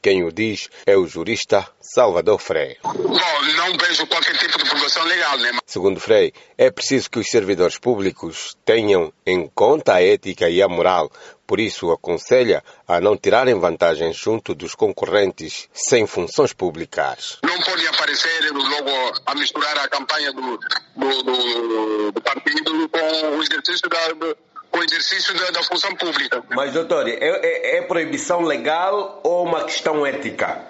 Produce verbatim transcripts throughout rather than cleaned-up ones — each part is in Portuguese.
Quem o diz é o jurista Salvador Frei. Bom, não vejo qualquer tipo de progressão legal, né? Segundo Frei, é preciso que os servidores públicos tenham em conta a ética e a moral. Por isso, aconselha a não tirarem vantagem junto dos concorrentes sem funções públicas. Não podem aparecer logo a misturar a campanha do, do, do, do partido com o exercício da... com o exercício da, da função pública. Mas, doutor, é, é, é proibição legal ou uma questão ética?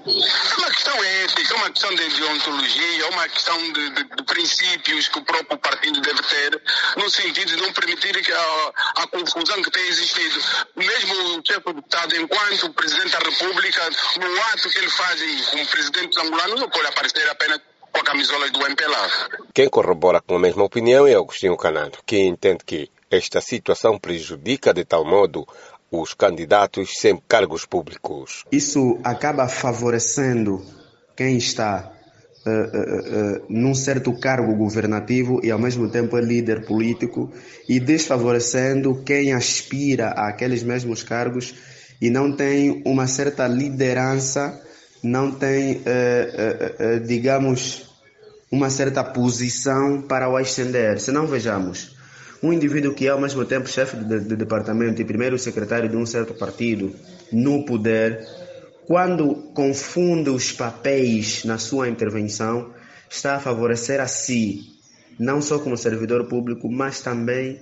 É uma questão ética, é uma questão de deontologia, é uma questão de, de, de princípios que o próprio partido deve ter, no sentido de não permitir que a, a confusão que tem existido. Mesmo o chefe de Estado, enquanto Presidente da República, no ato que ele faz como Presidente angolano, não pode aparecer apenas com a camisola do M P L A. Quem corrobora com a mesma opinião é Agostinho Canando, que entende que esta situação prejudica de tal modo os candidatos sem cargos públicos. Isso acaba favorecendo quem está uh, uh, uh, num certo cargo governativo e ao mesmo tempo é líder político e desfavorecendo quem aspira àqueles mesmos cargos e não tem uma certa liderança, não tem, uh, uh, uh, digamos, uma certa posição para o ascender. Se não vejamos, um indivíduo que é ao mesmo tempo chefe de, de departamento e primeiro secretário de um certo partido no poder, quando confunde os papéis na sua intervenção, está a favorecer a si, não só como servidor público, mas também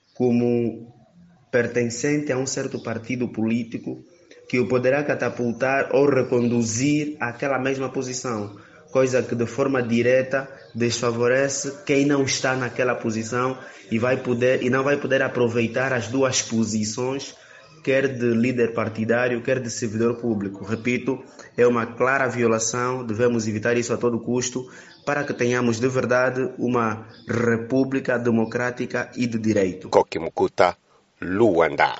como pertencente a um certo partido político que o poderá catapultar ou reconduzir àquela mesma posição, coisa que de forma direta desfavorece quem não está naquela posição e, vai poder, e não vai poder aproveitar as duas posições, quer de líder partidário, quer de servidor público. Repito, é uma clara violação, devemos evitar isso a todo custo para que tenhamos de verdade uma república democrática e de direito. Coque Mucuta, Luanda.